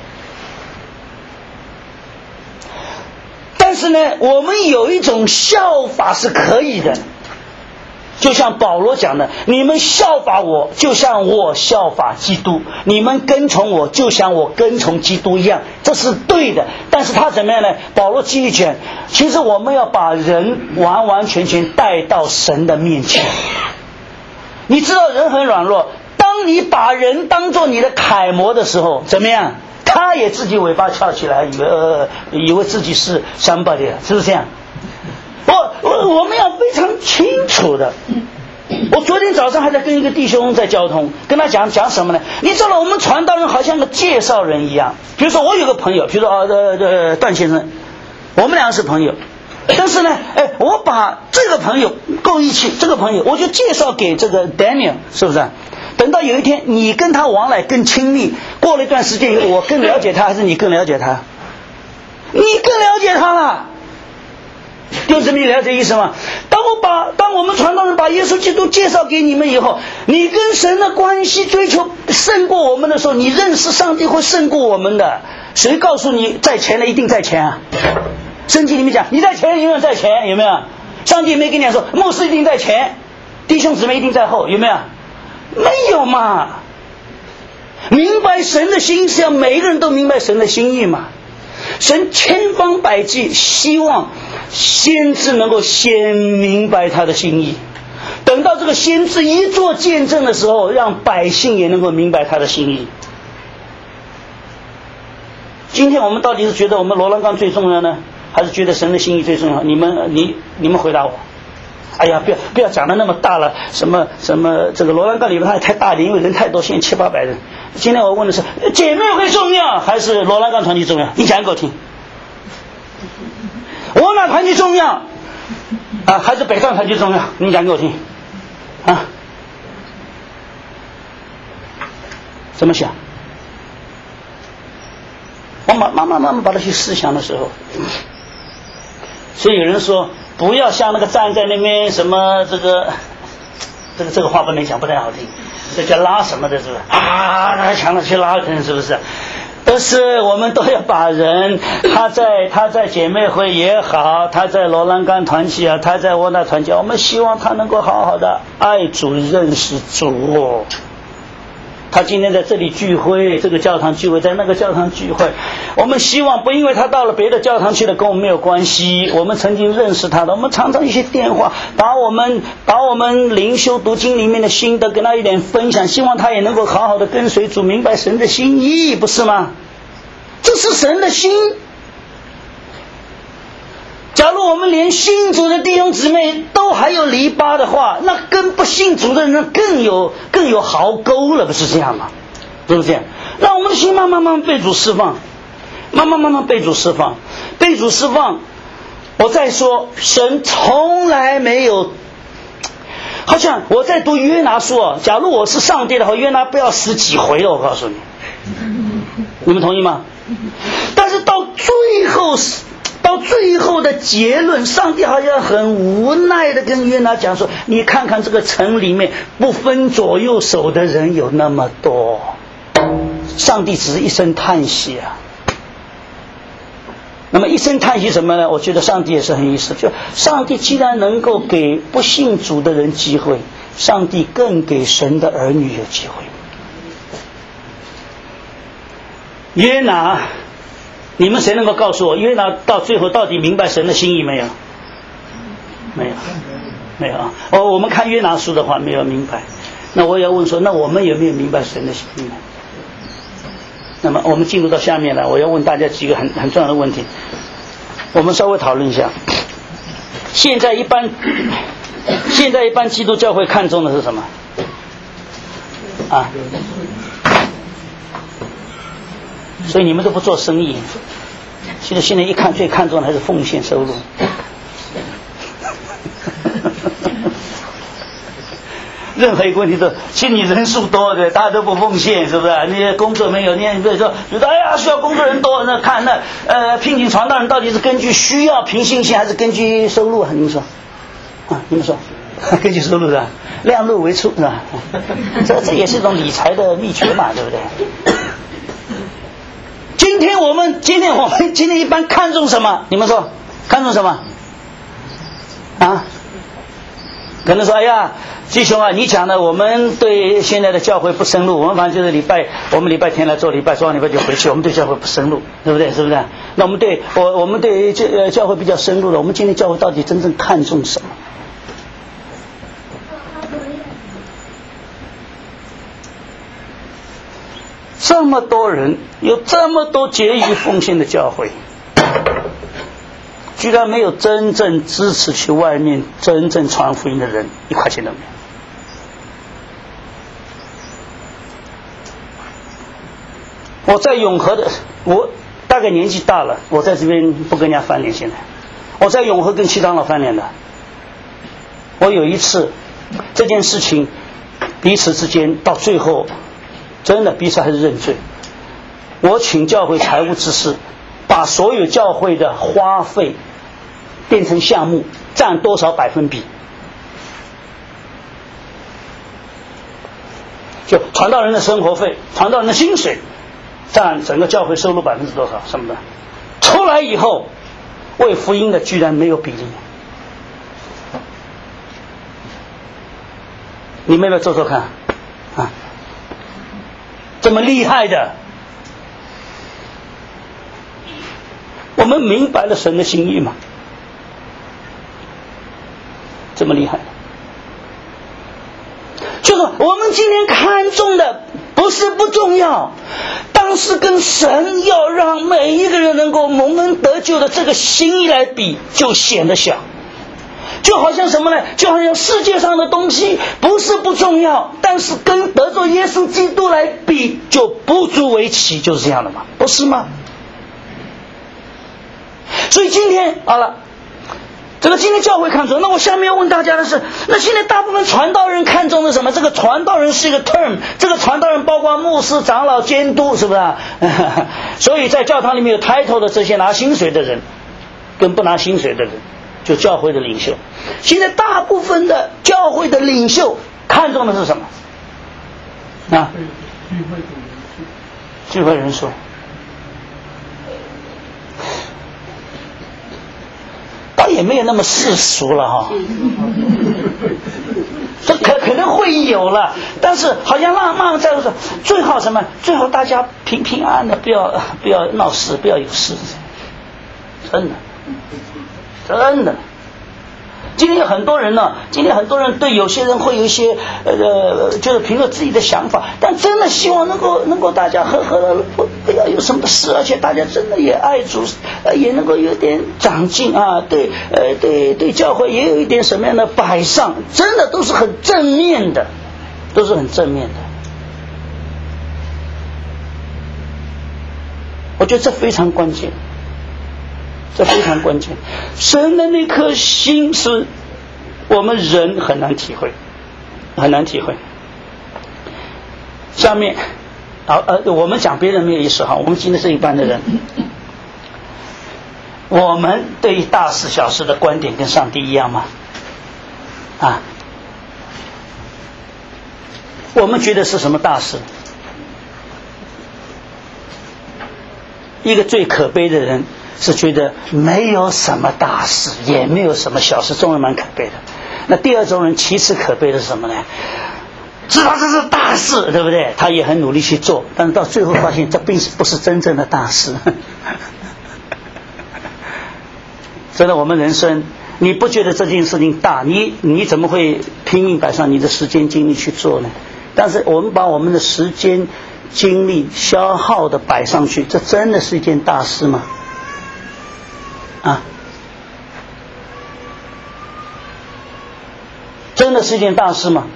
[SPEAKER 1] 但是呢，我们有一种效法是可以的，就像保罗讲的，你们效法我就像我效法基督，你们跟从我就像我跟从基督一样，这是对的。但是他怎么样呢？保罗继续讲，其实我们要把人完完全全带到神的面前。你知道人很软弱，当你把人当作你的楷模的时候，怎么样？他也自己尾巴翘起来，以为自己是 somebody， 是不是这样？我们要非常清楚的。我昨天早上还在跟一个弟兄在交通，跟他讲什么呢？你知道我们传道人好像个介绍人一样。比如说我有个朋友，比如说段先生，我们两个是朋友，但是呢，我把这个朋友够义气，这个朋友我就介绍给这个 Daniel， 是不是？等到有一天你跟他往来更亲密，过了一段时间以后，我更了解他还是你更了解他？你更了解他了。就是你了解意思吗？当我们传道人把耶稣基督介绍给你们以后，你跟神的关系追求胜过我们的时候，你认识上帝会胜过我们的。谁告诉你在前的一定在前啊？圣经里面讲你在前永远在前，有没有？上帝没跟你讲说牧师一定在前，弟兄姊妹一定在后，有没有？没有嘛。明白神的心是要每一个人都明白神的心意嘛。神千方百计希望先知能够先明白他的心意，等到这个先知一做见证的时候，让百姓也能够明白他的心意。今天我们到底是觉得我们罗兰纲最重要呢，还是觉得神的心意最重要？你们回答我。哎呀，不要讲的那么大了，什么这个罗兰纲里面它也太大了，因为人太多，现在700-800人。今天我问的是姐妹会重要还是罗兰纲团体重要？你讲给我听。我哪团体重要啊？还是北上团体重要？你讲给我听啊？怎么想？我慢慢把它去思想的时候，所以有人说不要像那个站在那边什么这个话不能讲，不太好听，这叫拉什么的，是不是啊？那强了去拉人，是不是？ 而是我们都要把人，他在姐妹会也好，他在罗兰冈团契啊，他在沃纳团契，我们希望他能够好好的爱主认识主。他今天在这里聚会，这个教堂聚会，在那个教堂聚会，我们希望不因为他到了别的教堂去了跟我们没有关系，我们曾经认识他的，我们常常一些电话，把我们灵修读经里面的心得跟他一点分享，希望他也能够好好的跟随主，明白神的心意，不是吗？这是神的心。假如我们连信主的弟兄姊妹都还有篱笆的话，那跟不信主的人更有壕沟了，不是这样吗？是不是这样？让我们的心慢慢被主释放，慢慢被主释放，被主释放。我再说，神从来没有，好像我在读约拿书啊，假如我是上帝的话，约拿不要10几回了，我告诉你，你们同意吗？但是到最后的结论，上帝好像很无奈的跟约拿讲说，你看看这个城里面不分左右手的人有那么多，上帝只是一声叹息啊。那么一声叹息什么呢？我觉得上帝也是很意思，就上帝既然能够给不信主的人机会，上帝更给神的儿女有机会。约拿，你们谁能够告诉我，约拿到最后到底明白神的心意没有？没有啊。我们看约拿书的话没有明白。那我也要问说，那我们有没有明白神的心意呢？那么我们进入到下面来，我要问大家几个很重要的问题，我们稍微讨论一下。现在一般基督教会看重的是什么啊？所以你们都不做生意，现在一看最看重的还是奉献收入。任何一个问题都，其实你人数多的，大家都不奉献，是不是？那些工作没有，你比如说觉得哎呀需要工作人多，那看那聘请传道人到底是根据需要凭信心还是根据收入啊？你们说啊？你们说根据收入是吧？量入为出是吧？这也是一种理财的秘诀嘛，对不对？今天我们一般看重什么？你们说看重什么啊？可能说哎呀弟兄啊，你讲的我们对现在的教会不深入，我们反正就是我们礼拜天来做礼拜，做完礼拜就回去，我们对教会不深入，对不对？是不是？那我们对教会比较深入的，我们今天教会到底真正看重什么？这么多人，有这么多结余奉献的教会，居然没有真正支持去外面真正传福音的人，1块钱都没有。我在永和的，我大概年纪大了，我在这边不跟人家翻脸。现在我在永和跟七长老翻脸的。我有一次这件事情彼此之间到最后真的彼此还是认罪，我请教会财务执事把所有教会的花费变成项目，占多少%，就传道人的生活费，传道人的薪水占整个教会收入多少什么的，出来以后为福音的居然没有比例。你们要不要做做看啊？这么厉害的，我们明白了神的心意吗？这么厉害，就是我们今天看重的不是不重要，但是跟神要让每一个人能够蒙恩得救的这个心意来比，就显得小。就好像什么呢？就好像世界上的东西不是不重要，但是跟得着耶稣基督来比就不足为奇，就是这样的嘛，不是吗？所以今天好了，这个今天教会看重，那我下面要问大家的是，那现在大部分传道人看重的什么？这个传道人是一个 term， 这个传道人包括牧师、长老、监督，是不是啊？所以在教堂里面有 title 的这些拿薪水的人跟不拿薪水的人，就教会的领袖。现在大部分的教会的领袖看重的是什么啊？聚会人数。 也没有那么世俗了哈。这可能会有了，但是好像慢慢在说，最好什么？最好大家平平安安的，不要闹事，不要有事。真的。今天有很多人呢，对有些人会有一些就是凭着自己的想法，但真的希望能够大家和的，不要有什么事，而且大家真的也爱主，也能够有点长进啊，对教会也有一点什么样的摆上，真的都是很正面的。我觉得这非常关键。神的那颗心是我们人很难体会。下面我们讲别人没有意思哈，我们今天是一般的人，我们对于大事小事的观点跟上帝一样吗？我们觉得是什么大事？一个最可悲的人是觉得没有什么大事，也没有什么小事，中人蛮可悲的。那第二种人其次可悲的是什么呢？知道这是大事，对不对？他也很努力去做，但是到最后发现这并不是真正的大事。真的，我们人生你不觉得这件事情大，你怎么会拼命摆上你的时间精力去做呢？但是我们把我们的时间精力消耗的摆上去，这真的是一件大事吗？真的是一件大事吗？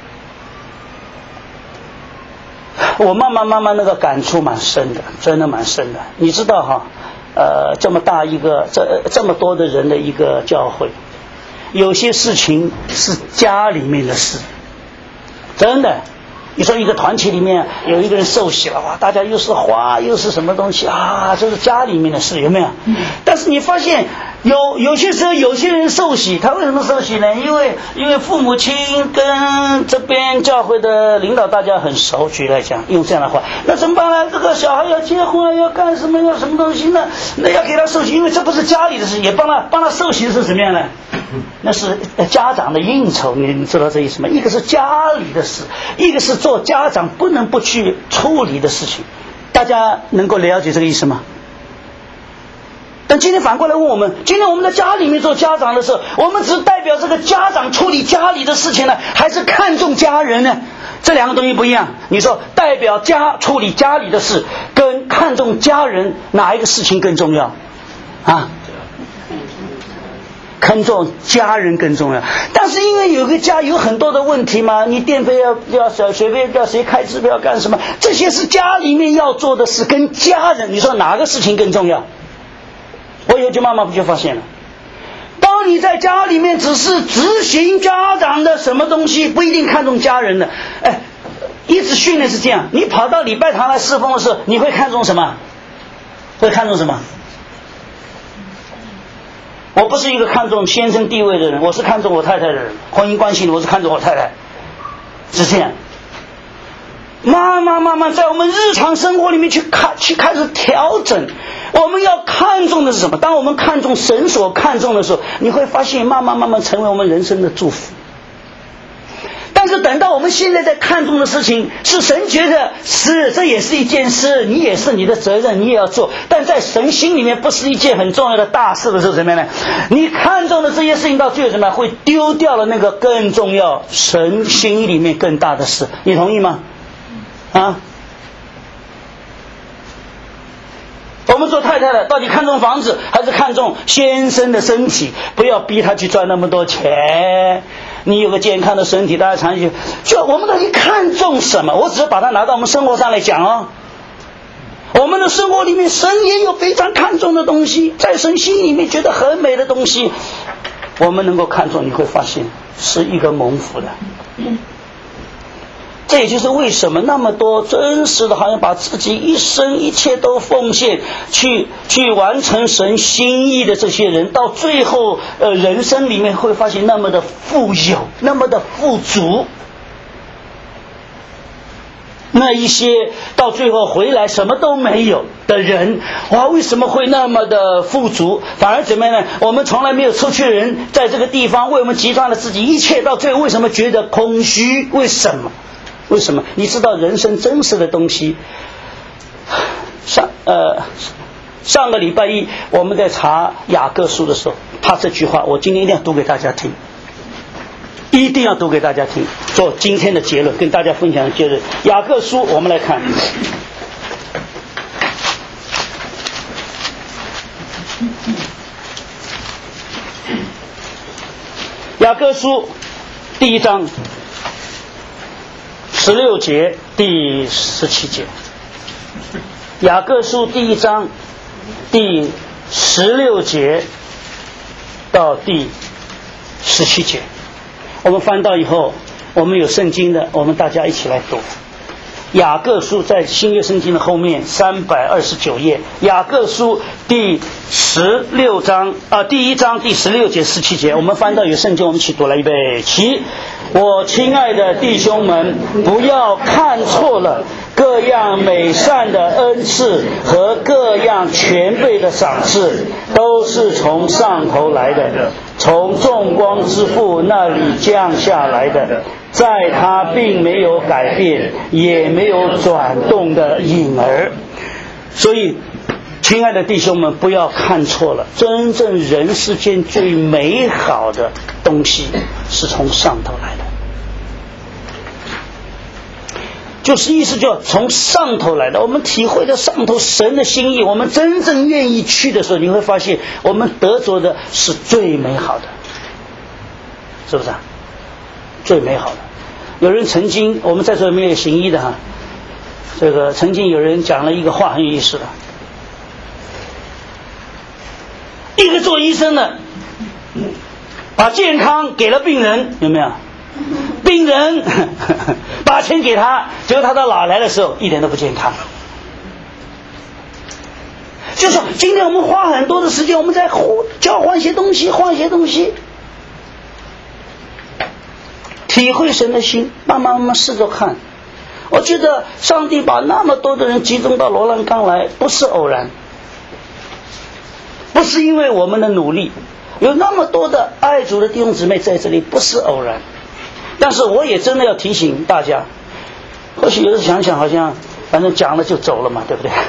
[SPEAKER 1] 我慢慢那个感触蛮深的，真的蛮深的。你知道哈，这么大一个这么多的人的一个教会，有些事情是家里面的事，真的。你说一个团体里面有一个人受洗了，哇，大家又是花又是什么东西啊，这是家里面的事，有没有？但是你发现有些时候有些人受洗，他为什么受洗呢？因为父母亲跟这边教会的领导大家很熟，举来讲用这样的话，那怎么办呢？这个小孩要结婚要干什么要什么东西呢？那要给他受洗，因为这不是家里的事，也帮他受洗是什么样呢？那是家长的应酬，你知道这意思吗？一个是家里的事，一个是做家长不能不去处理的事情，大家能够了解这个意思吗？但今天反过来问我们，今天我们在家里面做家长的时候，我们只代表这个家长处理家里的事情呢，还是看重家人呢？这两个东西不一样。你说代表家处理家里的事跟看重家人，哪一个事情更重要啊？看重家人更重要。但是因为有个家有很多的问题嘛，你电费要水费要谁开支票干什么，这些是家里面要做的事，跟家人你说哪个事情更重要？我以后就慢慢就发现了，当你在家里面只是执行家长的什么东西，不一定看重家人的。一直训练是这样，你跑到礼拜堂来侍奉的时候，你会看重什么？我不是一个看重先生地位的人，我是看重我太太的人，婚姻关系我是看重我太太，是这样。慢慢在我们日常生活里面去开始调整，我们要看重的是什么？当我们看重神所看重的时候，你会发现慢慢成为我们人生的祝福。但是等到我们现在在看重的事情是神觉得是这也是一件事，你也是你的责任，你也要做，但在神心里面不是一件很重要的大事的时候，怎么样呢？你看重的这些事情到最后什么会丢掉了那个更重要神心里面更大的事，你同意吗？我们做太太的到底看重房子还是看重先生的身体？不要逼他去赚那么多钱，你有个健康的身体，大家长期就我们到底看重什么？我只是把它拿到我们生活上来讲哦。我们的生活里面神也有非常看重的东西，在神心里面觉得很美的东西，我们能够看重，你会发现是一个蒙福的。这也就是为什么那么多真实的好像把自己一生一切都奉献去完成神心意的这些人，到最后人生里面会发现那么的富有，那么的富足。 那一些到最后回来什么都没有的人，哇，为什么会那么的富足？反而怎么样呢？我们从来没有出去的人，在这个地方为我们集中了自己一切，到最后为什么觉得空虚？为什么？为什么？你知道人生真实的东西。上个礼拜一我们在查雅各书的时候，他这句话我今天一定要读给大家听，一定要读给大家听，做今天的结论，跟大家分享的结论。雅各书我们来看，雅各书第1章16节第17节，雅各书第1章第16节到第17节。我们翻到以后，我们有圣经的，我们大家一起来读。雅各书在新约圣经的后面329页，雅各书第16章第1章第16节17节，我们翻到有圣经，我们一起读来，预备起。我亲爱的弟兄们，不要看错了，各样美善的恩赐和各样全备的赏赐，都是从上头来的，从众光之父那里降下来的，在他并没有改变，也没有转动的影儿。所以亲爱的弟兄们，不要看错了，真正人世间最美好的东西是从上头来的，就是意思就从上头来的。我们体会到上头神的心意，我们真正愿意去的时候，你会发现我们得着的是最美好的，是不是啊？最美好的。有人曾经，我们在这里面有行医的哈，这个曾经有人讲了一个话很有意思的，一个做医生的把健康给了病人，有没有？病人把钱给他，结果他到老来的时候一点都不健康。就是说今天我们花很多的时间，我们在交换一些东西，换一些东西，体会神的心，慢慢试着看。我觉得上帝把那么多的人集中到罗兰冈来，不是偶然，不是因为我们的努力，有那么多的爱主的弟兄姊妹在这里，不是偶然。但是我也真的要提醒大家，或许有时想想好像反正讲了就走了嘛，对不对？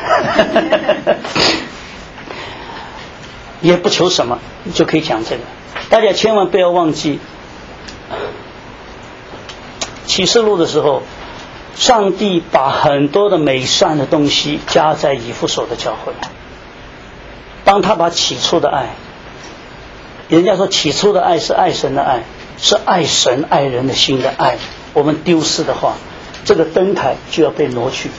[SPEAKER 1] 也不求什么，就可以讲这个。大家千万不要忘记启示录的时候，上帝把很多的美善的东西加在以弗所的教会。当他把起初的爱，人家说起初的爱是爱神的爱，是爱神爱人的心的爱，我们丢失的话，这个灯台就要被挪去。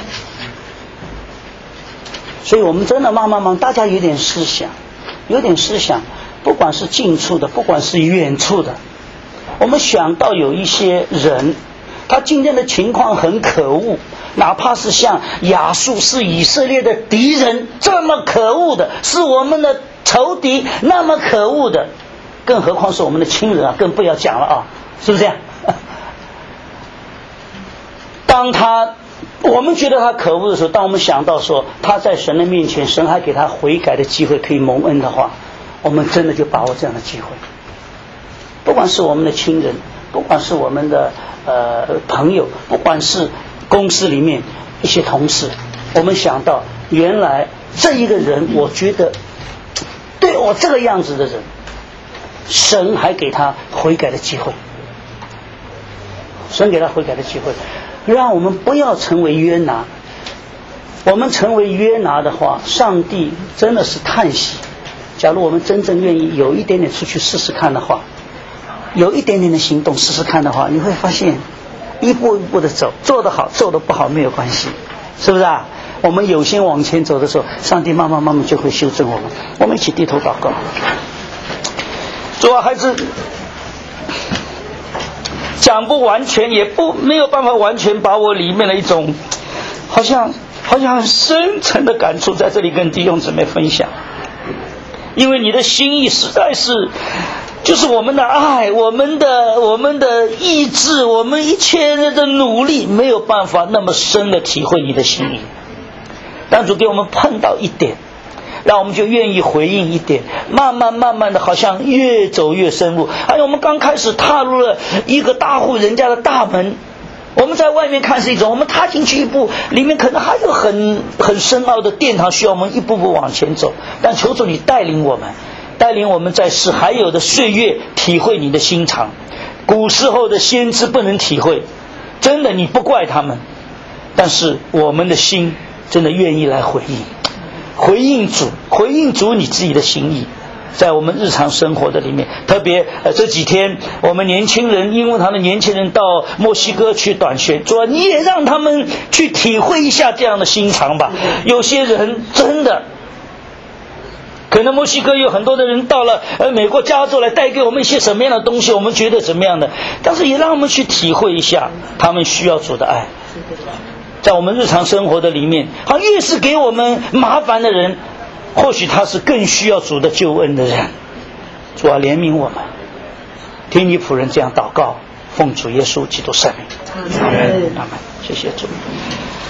[SPEAKER 1] 所以我们真的慢慢大家有点思想，不管是近处的，不管是远处的，我们想到有一些人，他今天的情况很可恶，哪怕是像亚述是以色列的敌人，这么可恶的，是我们的仇敌，那么可恶的，更何况是我们的亲人啊，更不要讲了啊，是不是这样？当我们觉得他可恶的时候，当我们想到说他在神的面前，神还给他悔改的机会，可以蒙恩的话，我们真的就把握这样的机会。不管是我们的亲人，不管是我们的朋友，不管是公司里面一些同事，我们想到原来这一个人，我觉得对我这个样子的人，神还给他悔改的机会，神给他悔改的机会，让我们不要成为约拿。我们成为约拿的话，上帝真的是叹息。假如我们真正愿意有一点点出去试试看的话，有一点点的行动试试看的话，你会发现一步一步的走，做得好做得不好没有关系，是不是啊？我们有心往前走的时候，上帝慢慢就会修正我们。我们一起低头祷告。主啊，孩子讲不完全，也没有办法完全把我里面的一种好像很深层的感触在这里跟弟兄姊妹分享，因为你的心意实在是就是我们的爱，我们的意志，我们一切人的努力没有办法那么深的体会你的心意。当主给我们碰到一点，让我们就愿意回应一点，慢慢的好像越走越深入。我们刚开始踏入了一个大户人家的大门，我们在外面看是一种，我们踏进去一步，里面可能还有很深奥的殿堂需要我们一步步往前走。但求主你带领我们在世还有的岁月体会你的心肠。古时候的先知不能体会，真的你不怪他们，但是我们的心真的愿意来回应主你自己的心意，在我们日常生活的里面。特别这几天我们年轻人，英文堂的年轻人到墨西哥去短宣，主啊你也让他们去体会一下这样的心肠吧。有些人真的可能墨西哥有很多的人到了美国加州来带给我们一些什么样的东西，我们觉得怎么样的，但是也让我们去体会一下他们需要主的爱。在我们日常生活的里面，好，越是给我们麻烦的人，或许他是更需要主的救恩的人。主啊怜悯我们，听你仆人这样祷告，奉主耶稣基督圣名，阿门。谢谢主。